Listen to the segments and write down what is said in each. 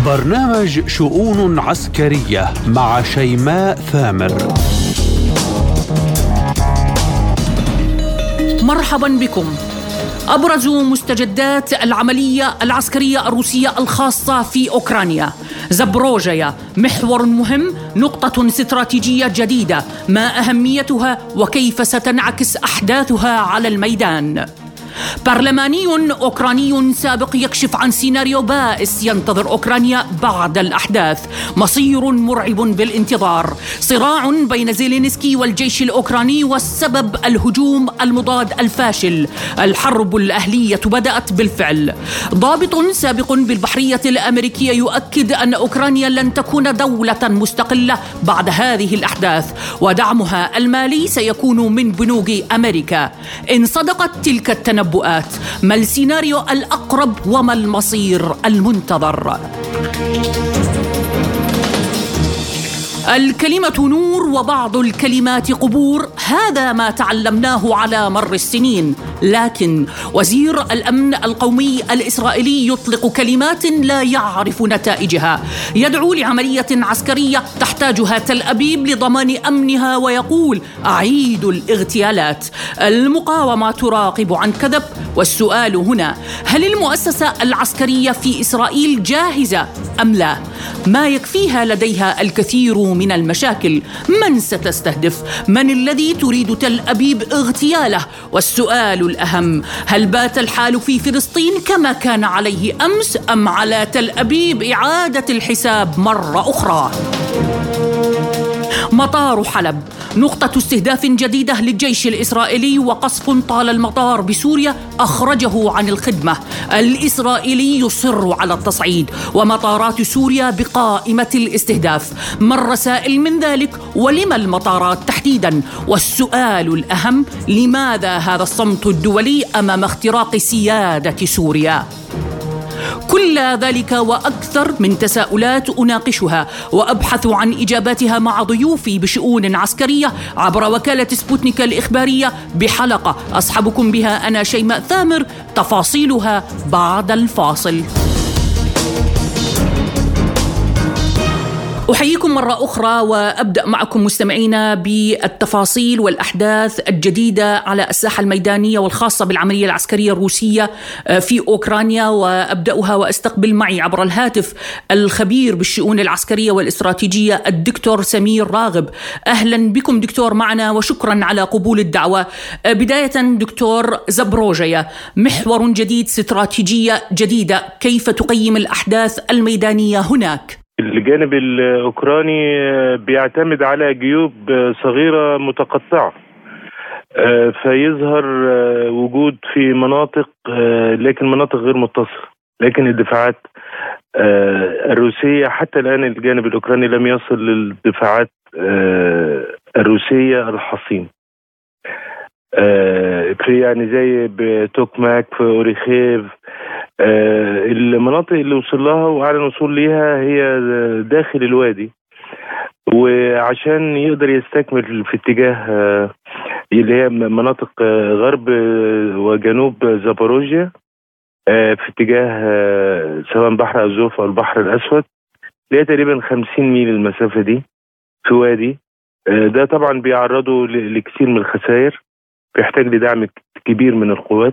برنامج شؤون عسكرية مع شيماء ثامر. مرحبا بكم. أبرز مستجدات العملية العسكرية الروسية الخاصة في أوكرانيا. زابروجيا محور مهم، نقطة استراتيجية جديدة، ما أهميتها وكيف ستنعكس أحداثها على الميدان. برلماني أوكراني سابق يكشف عن سيناريو بائس ينتظر أوكرانيا بعد الأحداث، مصير مرعب بالانتظار، صراع بين زيلينسكي والجيش الأوكراني والسبب الهجوم المضاد الفاشل، الحرب الأهلية بدأت بالفعل. ضابط سابق بالبحرية الأمريكية يؤكد أن أوكرانيا لن تكون دولة مستقلة بعد هذه الأحداث، ودعمها المالي سيكون من بنوك أمريكا. إن صدقت تلك التنبؤات، ما السيناريو الأقرب وما المصير المنتظر؟ الكلمة نور وبعض الكلمات قبور، هذا ما تعلمناه على مر السنين. لكن وزير الأمن القومي الإسرائيلي يطلق كلمات لا يعرف نتائجها، يدعو لعملية عسكرية تحتاجها تل أبيب لضمان أمنها، ويقول أعيد الاغتيالات. المقاومة تراقب عن كذب، والسؤال هنا: هل المؤسسة العسكرية في إسرائيل جاهزة أم لا؟ ما يكفيها لديها الكثير من المشاكل. من ستستهدف؟ من الذي تريد تل أبيب اغتياله؟ والسؤال الأهم: هل بات الحال في فلسطين كما كان عليه أمس، أم على تل أبيب إعادة الحساب مرة أخرى؟ مطار حلب نقطة استهداف جديدة للجيش الإسرائيلي، وقصف طال المطار بسوريا أخرجه عن الخدمة. الإسرائيلي يصر على التصعيد، ومطارات سوريا بقائمة الاستهداف. ما الرسائل من ذلك؟ ولما المطارات تحديدا؟ والسؤال الأهم: لماذا هذا الصمت الدولي أمام اختراق سيادة سوريا؟ كل ذلك وأكثر من تساؤلات أناقشها وأبحث عن إجاباتها مع ضيوفي بشؤون عسكرية عبر وكالة سبوتنيك الإخبارية بحلقة أصحبكم بها أنا شيماء ثامر، تفاصيلها بعد الفاصل. أحييكم مرة أخرى وأبدأ معكم مستمعينا بالتفاصيل والأحداث الجديدة على الساحة الميدانية والخاصة بالعملية العسكرية الروسية في أوكرانيا، وأبدأها وأستقبل معي عبر الهاتف الخبير بالشؤون العسكرية والاستراتيجية الدكتور سمير راغب. أهلا بكم دكتور معنا وشكرا على قبول الدعوة. بداية دكتور، زابروجيا محور جديد، استراتيجية جديدة، كيف تقيم الأحداث الميدانية هناك؟ الجانب الأوكراني بيعتمد على جيوب صغيرة متقطعة، فيظهر وجود في مناطق، لكن مناطق غير متصلة. لكن الدفاعات الروسية حتى الآن الجانب الأوكراني لم يصل للدفاعات الروسية الحصين، في يعني زي بتوكماك، في أوريخيف. المناطق اللي وصل لها وأعلن وصول ليها هي داخل الوادي، وعشان يقدر يستكمل في اتجاه اللي هي مناطق غرب وجنوب زابوروجيا، في اتجاه سواء بحر أزوف أو البحر الأسود، اللي هي تقريبا 50 ميل المسافة دي في وادي. ده طبعا بيعرضه لكثير من الخسائر، بيحتاج لدعم كبير من القوات.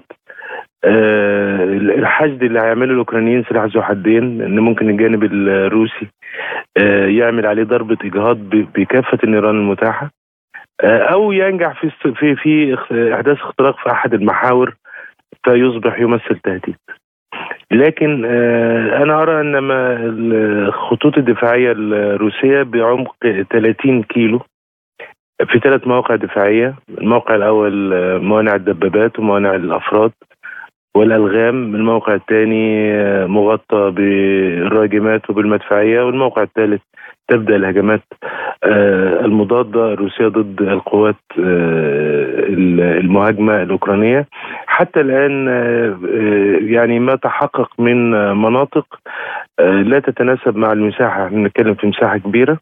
الحشد اللي هيعمله الأوكرانيين سلاح ذو حدين، ان ممكن الجانب الروسي يعمل عليه ضربة إجهاض بكافة النيران المتاحة، او ينجح في احداث اختراق في احد المحاور فيصبح يمثل تهديد. لكن انا ارى ان الخطوط الدفاعية الروسية بعمق 30 كيلو في 3 مواقع دفاعية. الموقع الأول موانع الدبابات وموانع الأفراد والألغام، الموقع الثاني مغطى بالراجمات وبالمدفعية، والموقع الثالث تبدأ الهجمات المضادة الروسية ضد القوات المهاجمة الأوكرانية. حتى الآن يعني ما تحقق من مناطق لا تتناسب مع المساحة، احنا بنتكلم في مساحة كبيرة.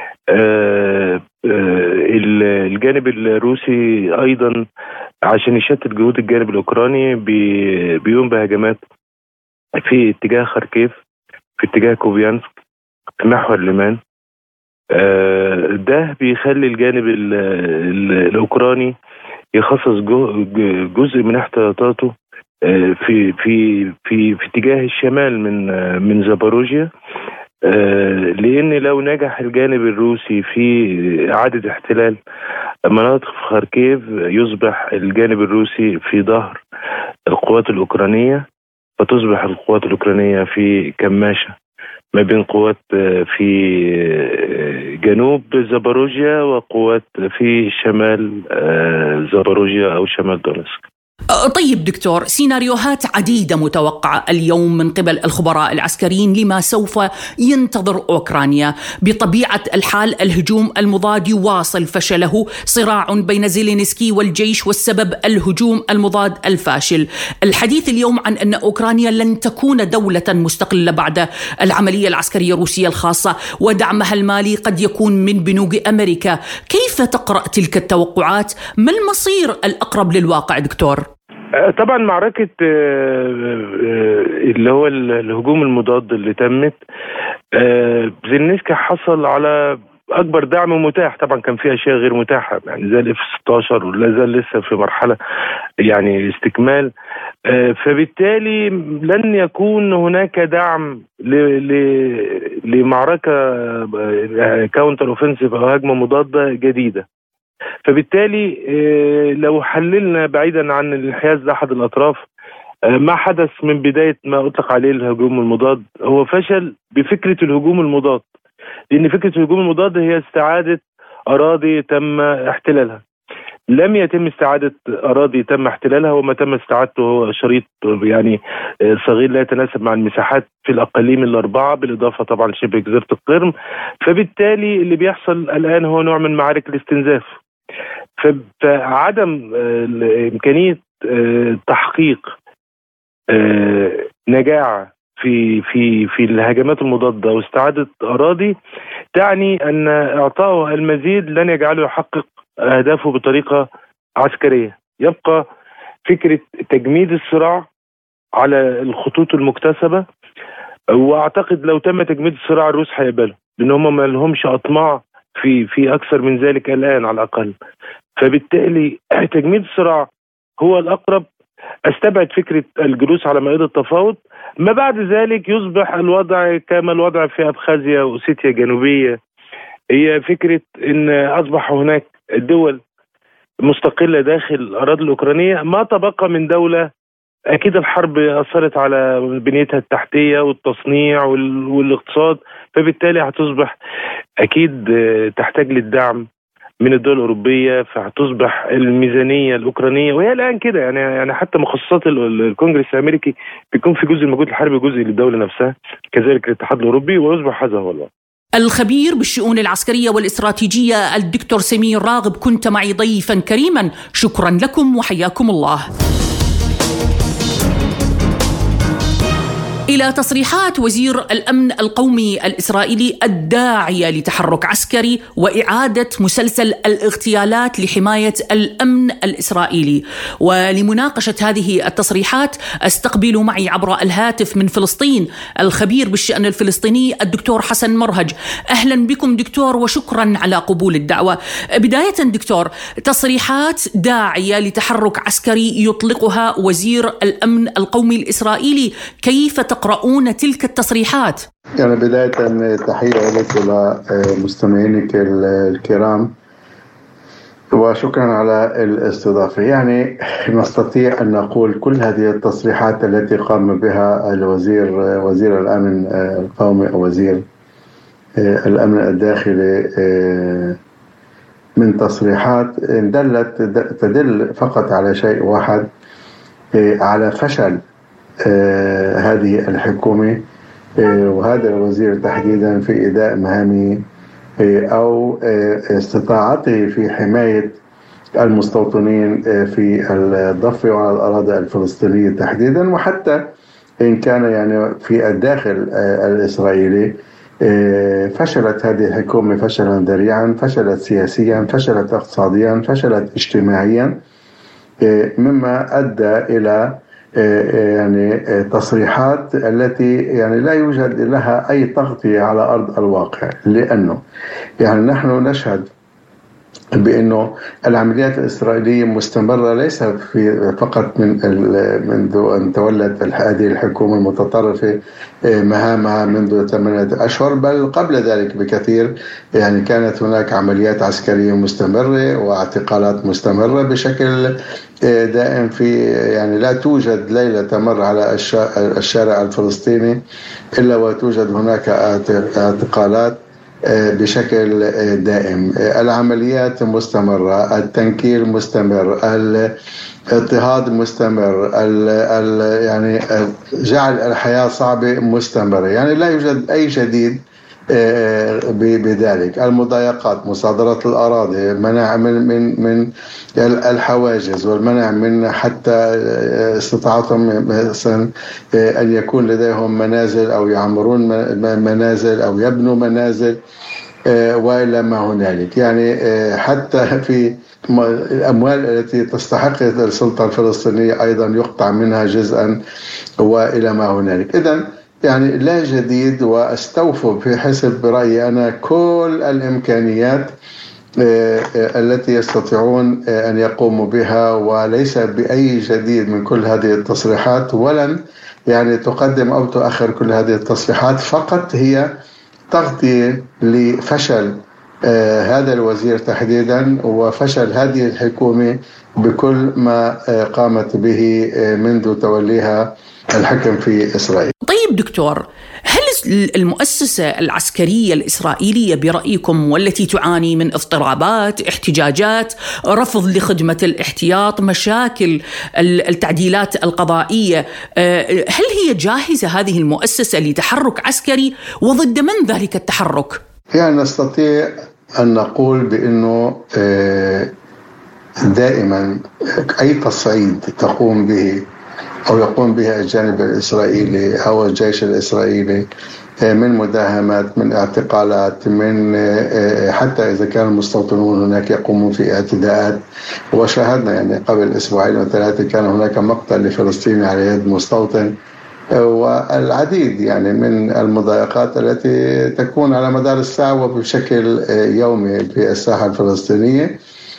الجانب الروسي أيضا عشان يشتت جهود الجانب الأوكراني بيقوم بهجمات في اتجاه خاركيف، في اتجاه كوبيانسك في محور ليمان. ده بيخلي الجانب الأوكراني يخصص جزء من احتياطاته في في في في اتجاه الشمال من زاباروجيا، لأن لو نجح الجانب الروسي في إعادة احتلال مناطق في خاركيف يصبح الجانب الروسي في ظهر القوات الأوكرانية، فتصبح القوات الأوكرانية في كماشة ما بين قوات في جنوب زاباروجيا وقوات في شمال زاباروجيا أو شمال دونسك. طيب دكتور، سيناريوهات عديدة متوقعة اليوم من قبل الخبراء العسكريين لما سوف ينتظر أوكرانيا. بطبيعة الحال الهجوم المضاد يواصل فشله، صراع بين زيلينسكي والجيش والسبب الهجوم المضاد الفاشل. الحديث اليوم عن أن أوكرانيا لن تكون دولة مستقلة بعد العملية العسكرية الروسية الخاصة، ودعمها المالي قد يكون من بنوك أمريكا. كيف تقرأ تلك التوقعات؟ ما المصير الأقرب للواقع دكتور؟ طبعا معركة اللي هو الهجوم المضاد اللي تمت، زيلينسكي حصل على أكبر دعم متاح. طبعا كان في أشياء غير متاحة يعني زي الF-16 ولا زال لسه في مرحلة يعني استكمال، فبالتالي لن يكون هناك دعم لمعركة كاونتر أوفنسيف أو هجمة مضادة جديدة. فبالتالي لو حللنا بعيدا عن الانحياز لأحد الأطراف، ما حدث من بداية ما أطلق عليه الهجوم المضاد هو فشل بفكرة الهجوم المضاد، لأن فكرة الهجوم المضاد هي استعادة أراضي تم احتلالها. لم يتم استعادة أراضي تم احتلالها، وما تم استعادته هو شريط يعني صغير لا يتناسب مع المساحات في الأقاليم الأربعة، بالإضافة طبعا شبه جزيرة القرم. فبالتالي اللي بيحصل الآن هو نوع من معارك الاستنزاف. فعدم إمكانية تحقيق نجاعة في الهجمات المضادة واستعادة أراضي تعني أن إعطائه المزيد لن يجعله يحقق أهدافه بطريقة عسكرية. يبقى فكرة تجميد الصراع على الخطوط المكتسبة، وأعتقد لو تم تجميد الصراع الروس هيقبله، لأن هم ما لهمش أطماع في أكثر من ذلك الآن على الأقل. فبالتالي تجميد الصراع هو الأقرب. استبعد فكرة الجلوس على مائدة التفاوض. ما بعد ذلك يصبح الوضع كما الوضع في أبخازيا وأوسيتيا الجنوبية، هي فكرة أن أصبح هناك دول مستقلة داخل الأراضي الأوكرانية. ما تبقى من دولة أكيد الحرب أثرت على بنيتها التحتية والتصنيع والاقتصاد، فبالتالي هتصبح أكيد تحتاج للدعم من الدول الأوروبية. فهتصبح الميزانية الأوكرانية، وهي الآن كده يعني حتى مخصصات الكونجرس الأمريكي بيكون في جزء المجهود الحربي جزء للدولة نفسها، كذلك الاتحاد الأوروبي، ويصبح هذا هو الوضع. الخبير بالشؤون العسكرية والاستراتيجية الدكتور سمير راغب، كنت معي ضيفا كريما. شكرا لكم وحياكم الله. إلى تصريحات وزير الأمن القومي الإسرائيلي الداعية لتحرك عسكري وإعادة مسلسل الاغتيالات لحماية الأمن الإسرائيلي. ولمناقشة هذه التصريحات استقبل معي عبر الهاتف من فلسطين الخبير بالشأن الفلسطيني الدكتور حسن مرهج. أهلا بكم دكتور، وشكرا على قبول الدعوة. بداية دكتور، تصريحات داعية لتحرك عسكري يطلقها وزير الأمن القومي الإسرائيلي، كيف تقرؤون تلك التصريحات؟ يعني بداية تحية لك ولمستمعينك الكرام، وشكرا على الاستضافة. يعني نستطيع أن نقول كل هذه التصريحات التي قام بها وزير الأمن القومي أو وزير الأمن الداخلي من تصريحات تدل فقط على شيء واحد، على فشل هذه الحكومة وهذا الوزير تحديدا في إداء مهامه أو استطاعته في حماية المستوطنين في الضفة وعلى الأراضي الفلسطينية تحديدا، وحتى إن كان يعني في الداخل الإسرائيلي. فشلت هذه الحكومة فشلا ذريعا، فشلت سياسيا، فشلت اقتصاديا، فشلت اجتماعيا، مما أدى إلى يعني تصريحات التي يعني لا يوجد لها أي تغطية على أرض الواقع، لأنه يعني نحن نشهد بأنه العمليات الإسرائيلية مستمرة، ليس فقط منذ أن تولت هذه الحكومة المتطرفة مهامها منذ 8 أشهر، بل قبل ذلك بكثير. يعني كانت هناك عمليات عسكرية مستمرة واعتقالات مستمرة بشكل دائم. يعني لا توجد ليلة تمر على الشارع الفلسطيني إلا وتوجد هناك اعتقالات بشكل دائم. العمليات مستمرة، التنكيل مستمر، الاضطهاد مستمر، يعني جعل الحياة صعبة مستمرة. يعني لا يوجد أي جديد بذلك. المضايقات، مصادرة الأراضي، منع من الحواجز، والمنع من حتى استطاعتهم مثلا أن يكون لديهم منازل أو يعمرون منازل أو يبنوا منازل وإلى ما هنالك. يعني حتى في الأموال التي تستحق السلطة الفلسطينية أيضا يقطع منها جزءا وإلى ما هنالك. إذن يعني لا جديد، واستوفوا في حسب رأيي أنا كل الإمكانيات التي يستطيعون أن يقوموا بها، وليس بأي جديد من كل هذه التصريحات، ولن يعني تقدم أو تؤخر كل هذه التصريحات. فقط هي تغطية لفشل هذا الوزير تحديدا، وفشل هذه الحكومة بكل ما قامت به منذ توليها الحكم في إسرائيل. طيب دكتور، هل المؤسسة العسكرية الإسرائيلية برأيكم والتي تعاني من اضطرابات، احتجاجات، رفض لخدمة الاحتياط، مشاكل التعديلات القضائية، هل هي جاهزة هذه المؤسسة لتحرك عسكري؟ وضد من ذلك التحرك؟ يعني نستطيع أن نقول بأنه دائما أي تصعيد تقوم به أو يقوم بها الجانب الإسرائيلي أو الجيش الإسرائيلي من مداهمات، من اعتقالات، من حتى إذا كان المستوطنون هناك يقومون في اعتداءات. وشاهدنا يعني قبل 2 أو 3 كان هناك مقتل لفلسطيني على يد مستوطن، والعديد يعني من المضايقات التي تكون على مدار الساعة وبشكل يومي في الساحة الفلسطينية.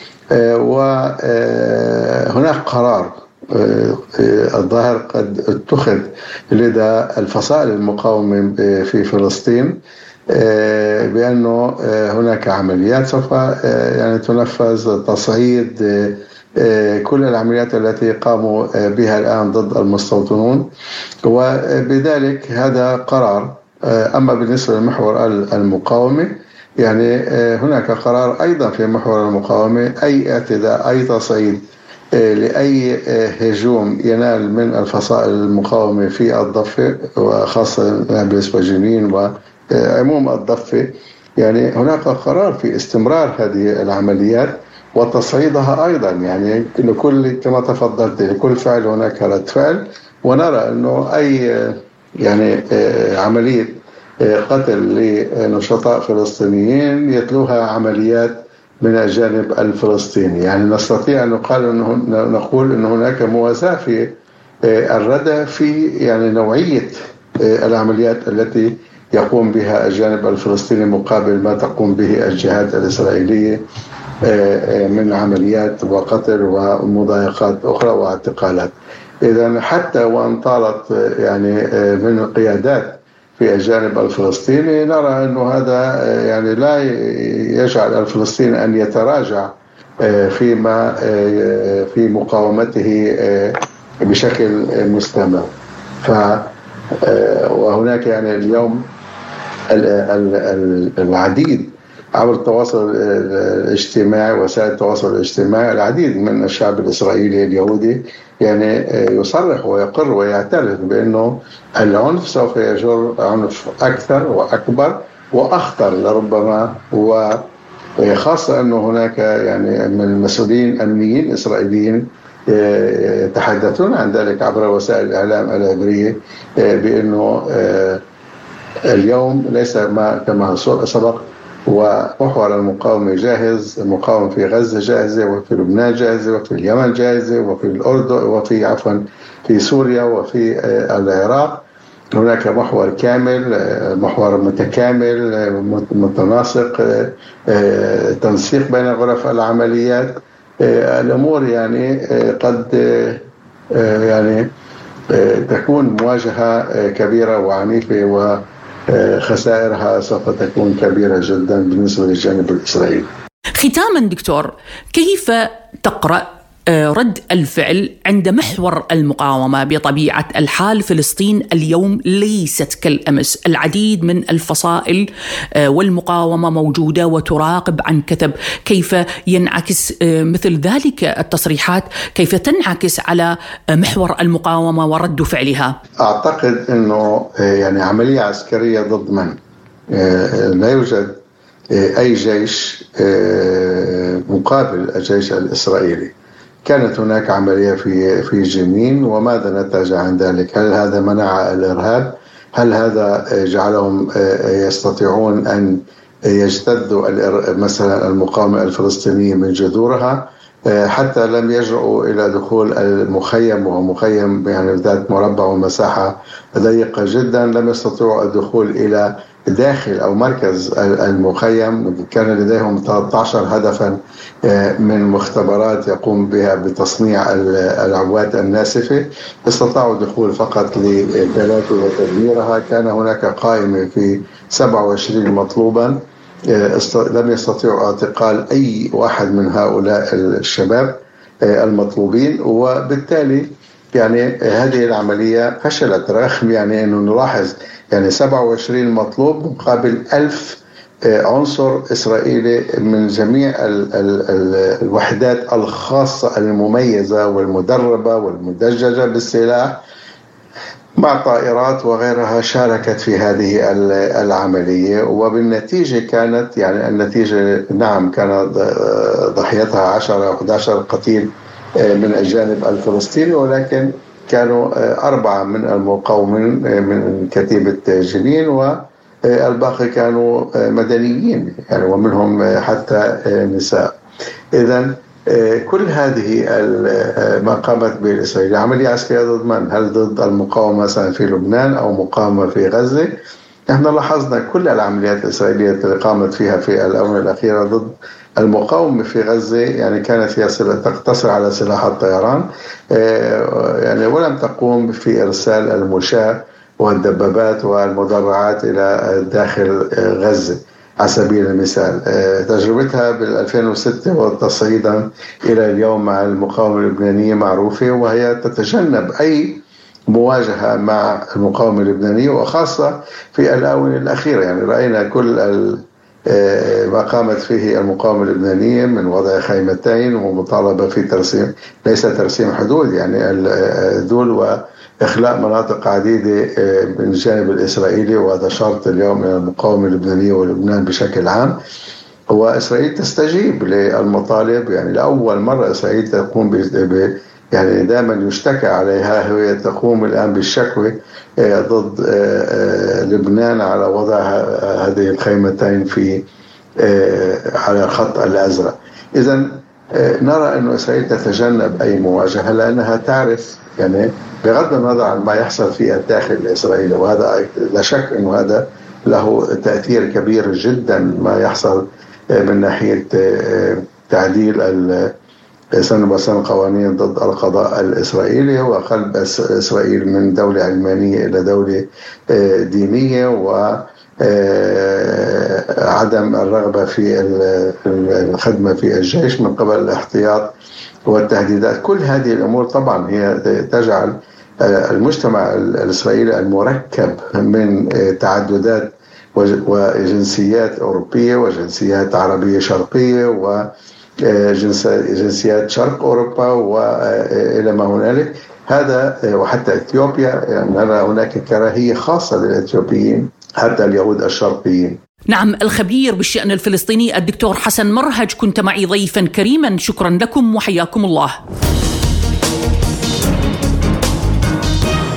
وهناك قرار الظاهر قد اتخذ لدى الفصائل المقاومة في فلسطين بأنه هناك عمليات سوف يعني تنفذ، تصعيد كل العمليات التي قاموا بها الآن ضد المستوطنون، وبذلك هذا قرار. أما بالنسبة لمحور المقاومة، يعني هناك قرار أيضا في محور المقاومة، أي اعتداء، أي تصعيد لأي هجوم ينال من الفصائل المقاومة في الضفة، وخاصة نابلس وجنين وعموم الضفة، يعني هناك قرار في استمرار هذه العمليات وتصعيدها أيضا. يعني لكل، كما تفضلت، لكل فعل هناك رد فعل. ونرى أنه أي يعني عملية قتل لنشطاء فلسطينيين يتلوها عمليات من الجانب الفلسطيني. يعني نستطيع أن نقول أن هناك موازاة في الردى في يعني نوعية العمليات التي يقوم بها الجانب الفلسطيني مقابل ما تقوم به الجهات الإسرائيلية من عمليات وقتل ومضايقات أخرى واعتقالات. إذن حتى وأن طالت يعني من القيادات في الجانب الفلسطيني، نرى أنه هذا يعني لا يجعل الفلسطيني أن يتراجع فيما في مقاومته بشكل مستمر. وهناك يعني اليوم العديد عبر التواصل الاجتماعي، وسائل التواصل الاجتماعي، العديد من الشعب الإسرائيلي اليهودي يعني يصرح ويقر ويعترف بأنه العنف سوف يجر عنف أكثر وأكبر وأخطر لربما، وخاصة أنه هناك يعني من المسؤولين الأمنيين الإسرائيليين يتحدثون عن ذلك عبر وسائل الإعلام العبرية بأنه اليوم ليس كما سبق، ومحور المقاومة جاهز. المقاومة في غزة جاهزة، وفي لبنان جاهزة، وفي اليمن جاهزة، وفي الأردن، وفي في سوريا وفي العراق. هناك محور كامل، محور متكامل متناسق، تنسيق بين غرف العمليات. الأمور يعني قد يعني تكون مواجهة كبيرة وعنيفة، وخسائرها سوف تكون كبيرة جدا بالنسبة للجانب الإسرائيلي. ختاما دكتور، كيف تقرأ رد الفعل عند محور المقاومة؟ بطبيعة الحال فلسطين اليوم ليست كالأمس، العديد من الفصائل والمقاومة موجودة وتراقب عن كثب. كيف ينعكس مثل ذلك التصريحات، كيف تنعكس على محور المقاومة ورد فعلها؟ أعتقد أنه يعني عملية عسكرية ضد من؟ لا يوجد أي جيش مقابل الجيش الإسرائيلي. كانت هناك عملية في جنين، وماذا نتج عن ذلك؟ هل هذا منع الإرهاب؟ هل هذا جعلهم يستطيعون أن يجتذوا مثلا المقاومة الفلسطينية من جذورها؟ حتى لم يجرؤوا إلى دخول المخيم، وهو مخيم يعني ذات مربع ومساحة ضيقة جدا، لم يستطيعوا الدخول إلى داخل أو مركز المخيم. كان لديهم 13 هدفا من مختبرات يقوم بها بتصنيع العبوات الناسفة، استطاعوا الدخول فقط لثلاثة وتدميرها. كان هناك قائمة في 27 مطلوبا، لم يستطيعوا اعتقال أي واحد من هؤلاء الشباب المطلوبين، وبالتالي يعني هذه العملية فشلت. رغم يعني أنه نلاحظ يعني 27 مطلوب مقابل 1000 عنصر إسرائيلي من جميع الوحدات الخاصة المميزة والمدربة والمدججة بالسلاح مع طائرات وغيرها شاركت في هذه العملية. وبالنتيجة كانت يعني النتيجة نعم كان ضحيتها 10 أو 11 قتيل من الجانب الفلسطيني، ولكن كانوا 4 من المقاومين من كتيبة جنين، والباقي كانوا مدنيين يعني، ومنهم حتى نساء. إذن كل هذه ما قامت به الإسرائيل عملية عسكرية ضد من؟ هل ضد المقاومة مثلا في لبنان أو مقاومة في غزة؟ نحن لاحظنا كل العمليات الإسرائيلية التي قامت فيها في الآونة الأخيرة ضد المقاومة في غزة يعني كانت هي تقتصر على سلاح الطيران يعني، ولم تقوم في إرسال المشاة والدبابات والمدرعات إلى داخل غزة على سبيل المثال. تجربتها بال2006 وتصعيدا إلى اليوم مع المقاومة اللبنانية معروفة، وهي تتجنب أي مواجهة مع المقاومة اللبنانية، وخاصة في الآونة الأخيرة يعني رأينا كل ما قامت فيه المقاومة اللبنانية من وضع خيمتين ومطالبة في ترسيم، ليس ترسيم حدود يعني الذول، وإخلاء مناطق عديدة من الجانب الإسرائيلي، وهذا شرط اليوم من المقاومة اللبنانية ولبنان بشكل عام. وإسرائيل تستجيب للمطالب يعني، لأول مرة إسرائيل تقوم يعني دائما يشتكى عليها، هي تقوم الآن بالشكوى ضد لبنان على وضع هذه الخيمتين في على الخط الأزرق. إذن نرى أن إسرائيل تتجنب أي مواجهة، لأنها تعرف يعني بغض النظر عن ما يحصل في الداخل الإسرائيلي، وهذا لا شك أنه هذا له تأثير كبير جدا ما يحصل من ناحية تعديل سنة بسنة قوانين ضد القضاء الإسرائيلي، وقلب إسرائيل من دولة علمانية إلى دولة دينية، وعدم الرغبة في الخدمة في الجيش من قبل الاحتياط والتهديدات. كل هذه الأمور طبعا هي تجعل المجتمع الإسرائيلي المركب من تعددات وجنسيات أوروبية وجنسيات عربية شرقية وجنسيات شرق أوروبا وإلى ما هنالك، هذا وحتى إثيوبيا يعني نرى هناك كراهية خاصة للإثيوبيين حتى اليهود الشرقيين. نعم، الخبير بالشأن الفلسطيني الدكتور حسن مرهج كنت معي ضيفا كريما، شكرا لكم وحياكم الله.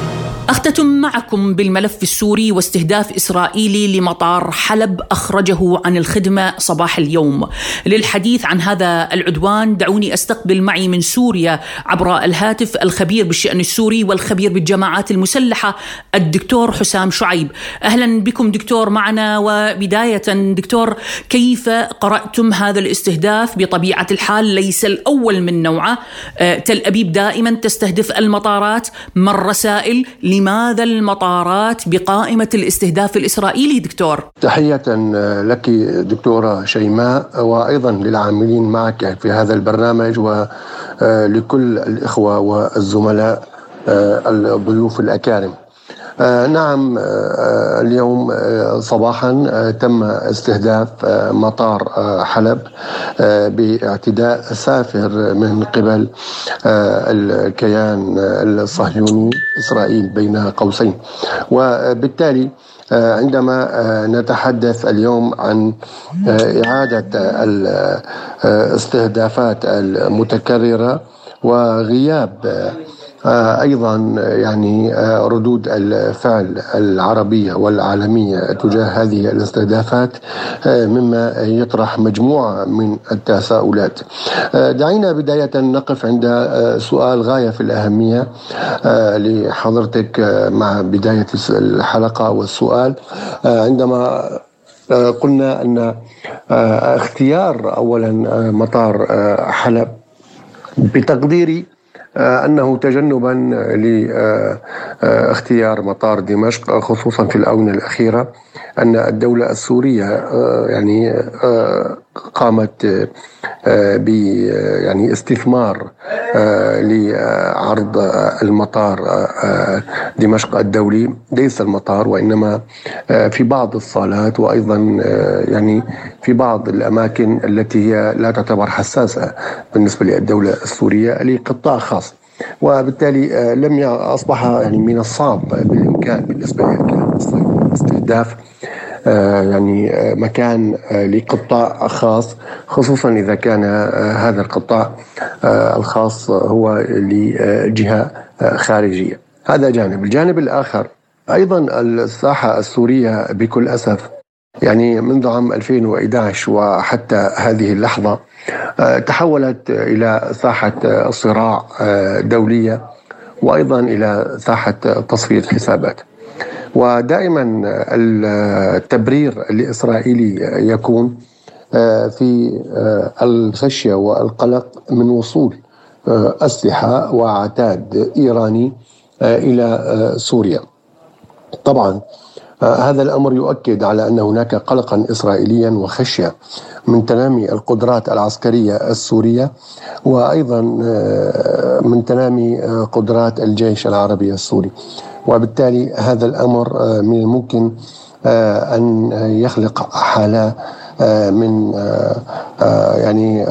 أختتم معكم بالملف السوري واستهداف إسرائيلي لمطار حلب أخرجه عن الخدمة صباح اليوم. للحديث عن هذا العدوان دعوني أستقبل معي من سوريا عبر الهاتف الخبير بالشأن السوري والخبير بالجماعات المسلحة الدكتور حسام شعيب. أهلا بكم دكتور معنا. وبداية دكتور، كيف قرأتم هذا الاستهداف؟ بطبيعة الحال ليس الأول من نوعه. تل أبيب دائما تستهدف المطارات. ما الرسائل؟ لماذا المطارات بقائمة الاستهداف الإسرائيلي دكتور؟ تحية لك دكتورة شيماء، وأيضا للعاملين معك في هذا البرنامج، ولكل الإخوة والزملاء الضيوف الأكارم. نعم، اليوم صباحا تم استهداف مطار حلب باعتداء سافر من قبل الكيان الصهيوني إسرائيل بين قوسين. وبالتالي عندما نتحدث اليوم عن إعادة الاستهدافات المتكررة وغياب أيضا يعني ردود الفعل العربية والعالمية تجاه هذه الاستهدافات، مما يطرح مجموعة من التساؤلات. دعينا بداية نقف عند سؤال غاية في الأهمية لحضرتك مع بداية الحلقة والسؤال، عندما قلنا أن اختيار أولا مطار حلب بتقديري أنه تجنبا لاختيار مطار دمشق، خصوصا في الآونة الأخيرة أن الدولة السورية يعني قامت يعني استثمار لعرض المطار دمشق الدولي، ليس المطار وإنما في بعض الصالات، وأيضا يعني في بعض الأماكن التي هي لا تعتبر حساسة بالنسبة للدولة السورية لقطاع خاص. وبالتالي لم أصبح يعني من الصعب بالإمكان بالنسبة لاستهداف يعني مكان لقطاع خاص، خصوصا إذا كان هذا القطاع الخاص هو لجهة خارجية. هذا جانب. الجانب الآخر أيضا الساحة السورية بكل أسف يعني منذ عام 2011 وحتى هذه اللحظة تحولت إلى ساحة صراع دولية، وأيضا إلى ساحة تصفية حسابات. ودائما التبرير الإسرائيلي يكون في الخشية والقلق من وصول أسلحة وعتاد إيراني إلى سوريا. طبعا هذا الأمر يؤكد على أن هناك قلقا إسرائيليا وخشية من تنامي القدرات العسكرية السورية، وأيضا من تنامي قدرات الجيش العربي السوري. وبالتالي هذا الأمر من الممكن أن يخلق حالة من يعني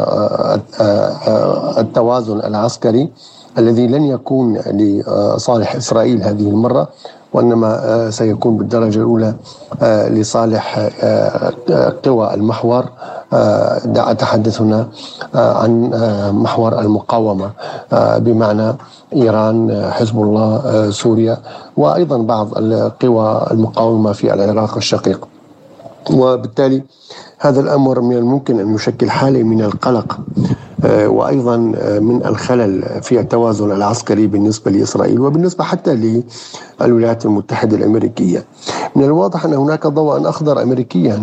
التوازن العسكري الذي لن يكون لصالح إسرائيل هذه المرة، وإنما سيكون بالدرجة الأولى لصالح قوى المحور. أتحدث هنا عن محور المقاومة، بمعنى إيران، حزب الله، سوريا، وأيضا بعض القوى المقاومة في العراق الشقيق. وبالتالي هذا الأمر من الممكن أن يشكل حالة من القلق وأيضا من الخلل في التوازن العسكري بالنسبة لإسرائيل وبالنسبة حتى للولايات المتحدة الأمريكية. من الواضح أن هناك ضوءا أخضر أمريكيا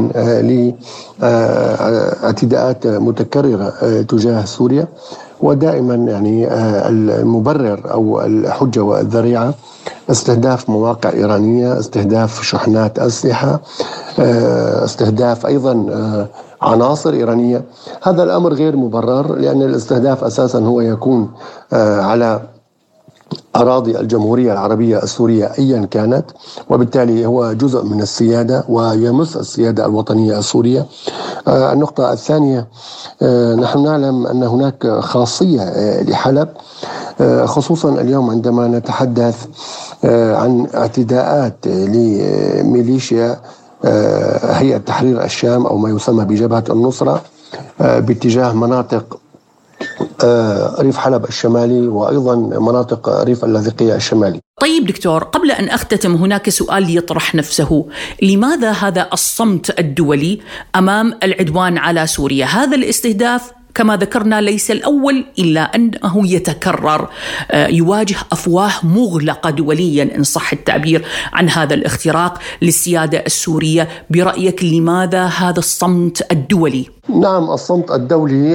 لاعتداءات متكررة تجاه سوريا، ودائما يعني المبرر أو الحجة والذريعة استهداف مواقع إيرانية، استهداف شحنات أسلحة، استهداف أيضا عناصر إيرانية. هذا الأمر غير مبرر، لأن الاستهداف أساسا هو يكون على أراضي الجمهورية العربية السورية أيا كانت، وبالتالي هو جزء من السيادة ويمس السيادة الوطنية السورية. النقطة الثانية، نحن نعلم أن هناك خاصية لحلب، خصوصا اليوم عندما نتحدث عن اعتداءات لميليشيا هيئة تحرير الشام أو ما يسمى بجبهة النصرة باتجاه مناطق ريف حلب الشمالي وأيضا مناطق ريف اللاذقية الشمالي. طيب دكتور، قبل أن أختتم هناك سؤال يطرح نفسه: لماذا هذا الصمت الدولي أمام العدوان على سوريا؟ هذا الاستهداف كما ذكرنا ليس الأول إلا أنه يتكرر، يواجه أفواه مغلقة دوليا إن صح التعبير عن هذا الاختراق للسيادة السورية. برأيك لماذا هذا الصمت الدولي؟ نعم، الصمت الدولي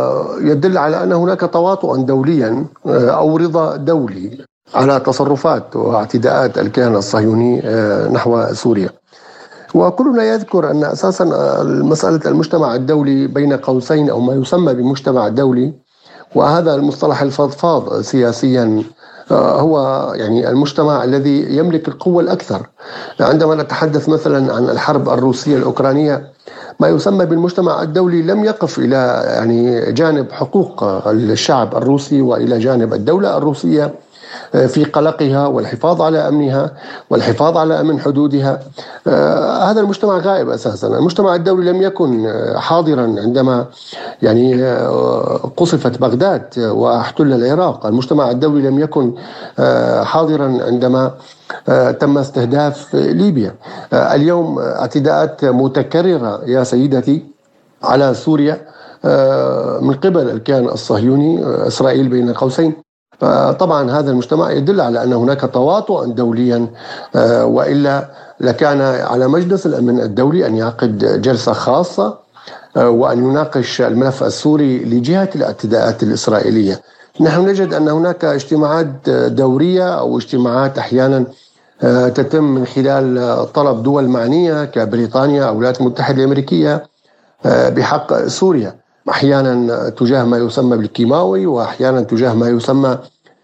يدل على أن هناك تواطؤا دوليا أو رضا دولي على تصرفات واعتداءات الكيان الصهيوني نحو سوريا. وكلنا يذكر أن أساسا مسألة المجتمع الدولي بين قوسين أو ما يسمى بالمجتمع الدولي، وهذا المصطلح الفضفاض سياسيا هو يعني المجتمع الذي يملك القوة الأكثر. عندما نتحدث مثلا عن الحرب الروسية الأوكرانية، ما يسمى بالمجتمع الدولي لم يقف إلى يعني جانب حقوق الشعب الروسي وإلى جانب الدولة الروسية في قلقها والحفاظ على أمنها والحفاظ على أمن حدودها. هذا المجتمع غائب أساسا. المجتمع الدولي لم يكن حاضرا عندما يعني قصفت بغداد واحتل العراق. المجتمع الدولي لم يكن حاضرا عندما تم استهداف ليبيا. اليوم اعتداءات متكررة يا سيدتي على سوريا من قبل الكيان الصهيوني إسرائيل بين قوسين. طبعا هذا المجتمع يدل على أن هناك تواطؤا دوليا، وإلا لكان على مجلس الأمن الدولي أن يعقد جلسة خاصة وأن يناقش الملف السوري لجهة الاعتداءات الإسرائيلية. نحن نجد أن هناك اجتماعات دورية أو اجتماعات أحيانا تتم من خلال طلب دول معنية كبريطانيا أو الولايات المتحدة الأمريكية بحق سوريا، أحيانا تجاه ما يسمى بالكيماوي، وأحيانا تجاه ما يسمى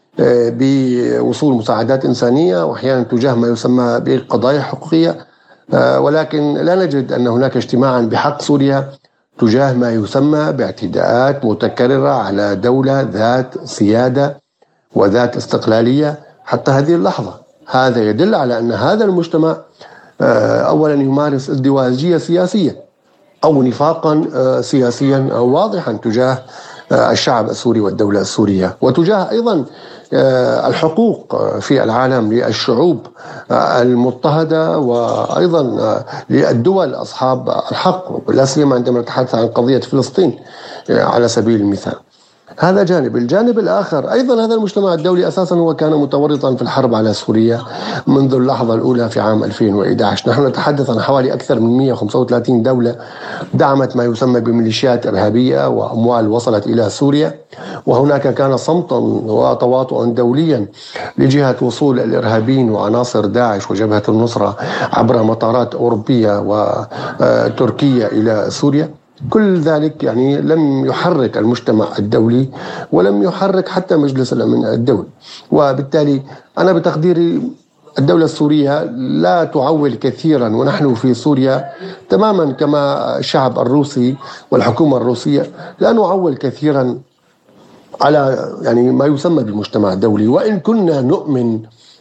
بوصول مساعدات إنسانية، وأحيانا تجاه ما يسمى بالقضايا الحقوقية. ولكن لا نجد أن هناك اجتماعا بحق سوريا تجاه ما يسمى باعتداءات متكررة على دولة ذات سيادة وذات استقلالية حتى هذه اللحظة. هذا يدل على أن هذا المجتمع أولا يمارس ازدواجية سياسية أو نفاقا سياسيا واضحا تجاه الشعب السوري والدولة السورية، وتجاه أيضا الحقوق في العالم للشعوب المضطهدة وأيضا للدول أصحاب الحق، لا سيما عندما نتحدث عن قضية فلسطين على سبيل المثال. هذا جانب. الجانب الآخر أيضا هذا المجتمع الدولي أساسا هو كان متورطا في الحرب على سوريا منذ اللحظة الأولى في عام 2011. نحن نتحدث عن حوالي أكثر من 135 دولة دعمت ما يسمى بميليشيات إرهابية وأموال وصلت إلى سوريا، وهناك كان صمتا وتواطؤا دوليا لجهة وصول الإرهابيين وعناصر داعش وجبهة النصرة عبر مطارات أوروبية وتركية إلى سوريا. كل ذلك يعني لم يحرك المجتمع الدولي ولم يحرك حتى مجلس الأمن الدولي، وبالتالي أنا بتقديري الدولة السورية لا تعول كثيرا، ونحن في سوريا تماما كما الشعب الروسي والحكومة الروسية لا نعول كثيرا على يعني ما يسمى بالمجتمع الدولي، وإن كنا نؤمن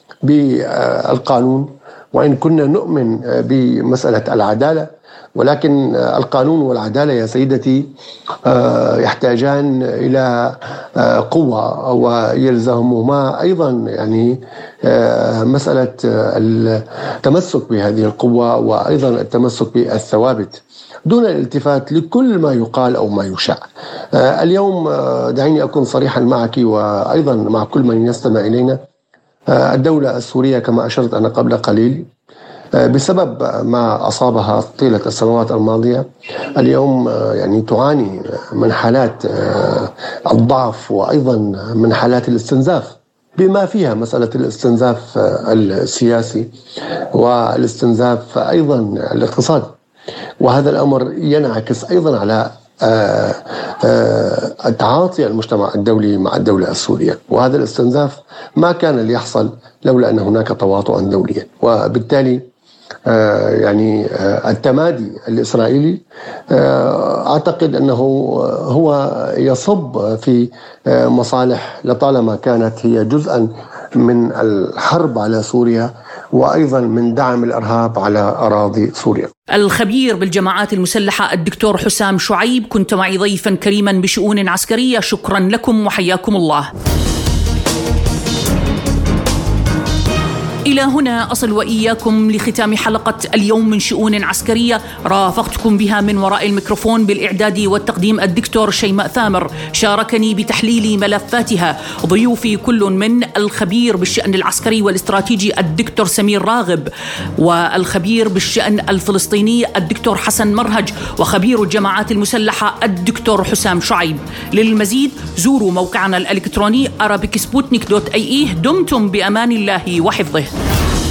بالقانون وإن كنا نؤمن بمسألة العدالة، ولكن القانون والعدالة يا سيدتي يحتاجان إلى قوة، ويلزمهما أيضا يعني مسألة التمسك بهذه القوة وأيضا التمسك بالثوابت دون الالتفات لكل ما يقال أو ما يشاع. اليوم دعيني أكون صريحا معك وأيضا مع كل من يستمع إلينا. الدولة السورية كما أشرت أنا قبل قليل بسبب ما أصابها طيلة السنوات الماضية اليوم يعني تعاني من حالات الضعف وأيضا من حالات الاستنزاف، بما فيها مسألة الاستنزاف السياسي والاستنزاف أيضا الاقتصادي، وهذا الأمر ينعكس أيضا على تعاطي المجتمع الدولي مع الدولة السورية، وهذا الاستنزاف ما كان ليحصل لولا أن هناك تواطؤا دوليا. وبالتالي يعني التمادي الإسرائيلي أعتقد أنه هو يصب في مصالح لطالما كانت هي جزءا من الحرب على سوريا وأيضا من دعم الإرهاب على أراضي سوريا. الخبير بالجماعات المسلحة الدكتور حسام شعيب، كنت معي ضيفا كريما بشؤون عسكرية، شكرا لكم وحياكم الله. إلى هنا أصل وإياكم لختام حلقة اليوم من شؤون عسكرية، رافقتكم بها من وراء الميكروفون بالإعداد والتقديم الدكتور شيماء ثامر، شاركني بتحليل ملفاتها ضيوفي كل من الخبير بالشأن العسكري والاستراتيجي الدكتور سمير راغب، والخبير بالشأن الفلسطيني الدكتور حسن مرهج، وخبير الجماعات المسلحة الدكتور حسام شعيب. للمزيد زوروا موقعنا الإلكتروني arabicsputnik.ae. دمتم بأمان الله وحفظه.